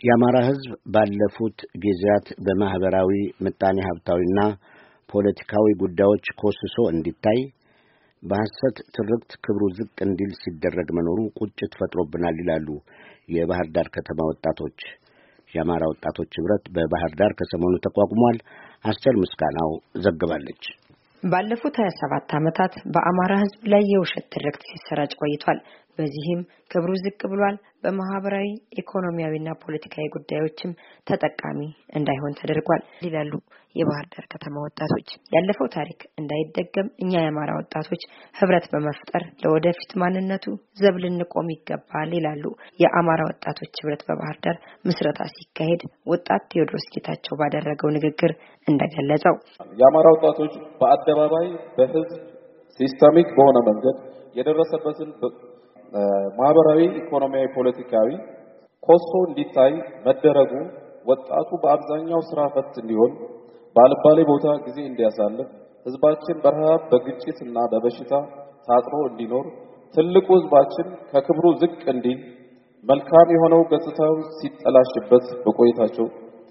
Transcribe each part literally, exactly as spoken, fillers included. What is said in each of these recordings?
የአማራ ሕዝብ ባለፉት ጊዜያት በማህበራዊ ምጣኔ ሀብታዊና ፖለቲካዊ ጉዳዮች ኮስሶ እንዲታይ በሐሰት ትርክት ክብሩ ዝቅ እንዲል ሲደረግ መኖሩ ቁጭት ፈጥሮብናል ይላሉ የባህር ዳር ከተማ ወጣቶች። የአማራ ወጣቶች ህብረት በባህር ዳር ከሰሞኑ ተቋቁሟል። አስቴር ምስጋናው ዘግባለች። ባለፉት ሃያ ሰባት ዓመታት በአማራ ሕዝብ ላይ የውሸት ትርክት ሲሰራጭ ቆይቷል። በዚህም ክብሩ ዝቅ ብሏል። በማህበራዊ ኢኮኖሚያዊና ፖለቲካዊ ጉዳዮችም ተጠቃሚ እንዳይሆን ተደርጓል ይላሉ የባህር ዳር ከተማ ወጣቶች። ያለፈው ታሪክ እንዳይደገም እኛ የአማራ ወጣቶች ህብረት በመፍጠር ለወደፊት ማንነቱ ዘብ ልንቆም ይገባል ይላሉ የአማራ ወጣቶች ህብረት በባህር ዳር ምስረታ ሲካሄድ ወጣት ቴዎድሮስ ጌታቸው ባደረገው ንግግር እንደገለጸው የአማራ ወጣቶች በአደባባይ በህዝብ ሲስተሚክ በሆነ መንገድ የደረሰበትን ማህበራዊ ኢኮኖሚያዊ ፖለቲካዊ ኮሶ እንዲታይ መደረጉ ወጣቱ በአብዛኛው ስራ ፈት እንዲሆን ባልባሌ ቦታ ጊዜ እንዲያሳልፍ ህዝባችን በረሃብ በግጭትና በበሽታ ታጥሮ እንዲኖር ትልቁ ህዝባችን ከክብሩ ዝቅ እንዲል መልካም የሆነው ገጽታው ሲጠላሽበት በቆይታቸው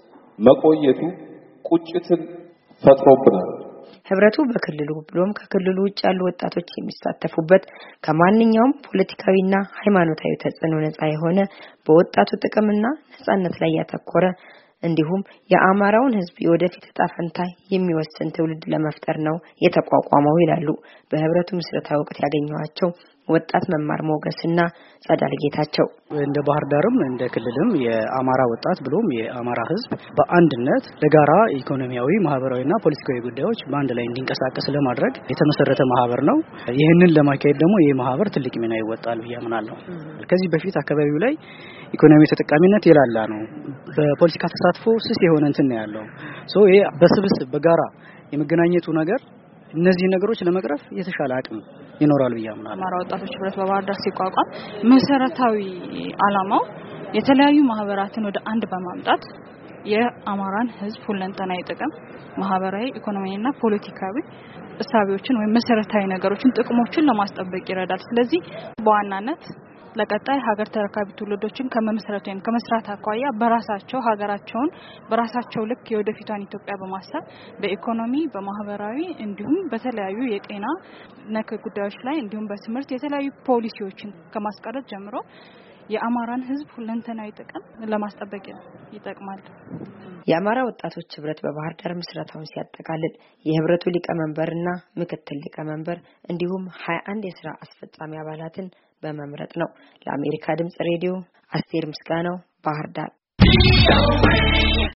መቆየቱ ቁጭትን ፈጥሮብናል። ህብረቱ በክልሉ ብሎም ከክልሉ ውጭ ያሉ ወጣቶች የሚሳተፉበት ከማንኛውም ፖለቲካዊና ሃይማኖታዊ ተጽዕኖ ነፃ የሆነ በወጣቱ ጥቅምና ነፃነት ላይ ያተኮረ እንዲሁም የአማራውን ህዝብ የወደፊት ዕጣ ፈንታ የሚወስን ትውልድ ለመፍጠር ነው የተቋቋመው ይላሉ በህብረቱ ምስረታ ወቅት ያገኘዋቸው ወጣት መማር ሞገስና ጸዳል ጌታቸው። እንደ ባህር ዳርም እንደ ክልልም የአማራ ወጣት ብሎም የአማራ ህዝብ በአንድነት ለጋራ ኢኮኖሚያዊ ማህበራዊና ፖለቲካዊ ጉዳዮች በአንድ ላይ እንዲንቀሳቀስ ለማድረግ የተመሰረተ ማህበር ነው። ይህንን ለማካሄድ ደግሞ ይህ ማህበር ትልቅ ሚና ይወጣል ብዬ አምናለሁ። ከዚህ በፊት አካባቢው ላይ ኢኮኖሚ ተጠቃሚነት የላላ ነው። በፖለቲካ ተሳትፎ ስስ የሆነ እንትን ነው ያለው። ሶ ይሄ በስብስብ በጋራ የመገናኘቱ ነገር እነዚህ ነገሮች ለመቅረፍ የተሻለ አቅም ይኖራል ብዬ አምናለሁ። አማራ ወጣቶች ህብረት በባህር ዳር ሲቋቋም መሰረታዊ ዓላማው የተለያዩ ማህበራትን ወደ አንድ በማምጣት የአማራን ህዝብ ሁለንተናዊ ጥቅም ማህበራዊ ኢኮኖሚያዊና ፖለቲካዊ እሳቤዎችን ወይ መሰረታዊ ነገሮችን ጥቅሞችን ለማስጠበቅ ይረዳል። ስለዚህ በዋናነት ለቀጣይ ሀገር ተረካቢ ትውልዶችን ከመመስረት ወይም ከመስራት አኳያ በራሳቸው ሀገራቸውን በራሳቸው ልክ የወደፊቷን ኢትዮጵያ በማሰብ በኢኮኖሚ በማህበራዊ እንዲሁም በተለያዩ የጤና ነክ ጉዳዮች ላይ እንዲሁም በትምህርት የተለያዩ ፖሊሲዎችን ከማስቀረጽ ጀምሮ የአማራን ህዝብ ሁለንተናዊ ጥቅም ለማስጠበቅ ይጠቅማል። የአማራ ወጣቶች ህብረት በባህር ዳር ምስረታውን ሲያጠቃልል የህብረቱ ሊቀመንበርና ምክትል ሊቀመንበር እንዲሁም ሃያ አንድ የሥራ አስፈጻሚ አባላትን በመምረጥ ነው። ለአሜሪካ ድምጽ ሬዲዮ አስቴር ምስጋናው ባህር ዳር።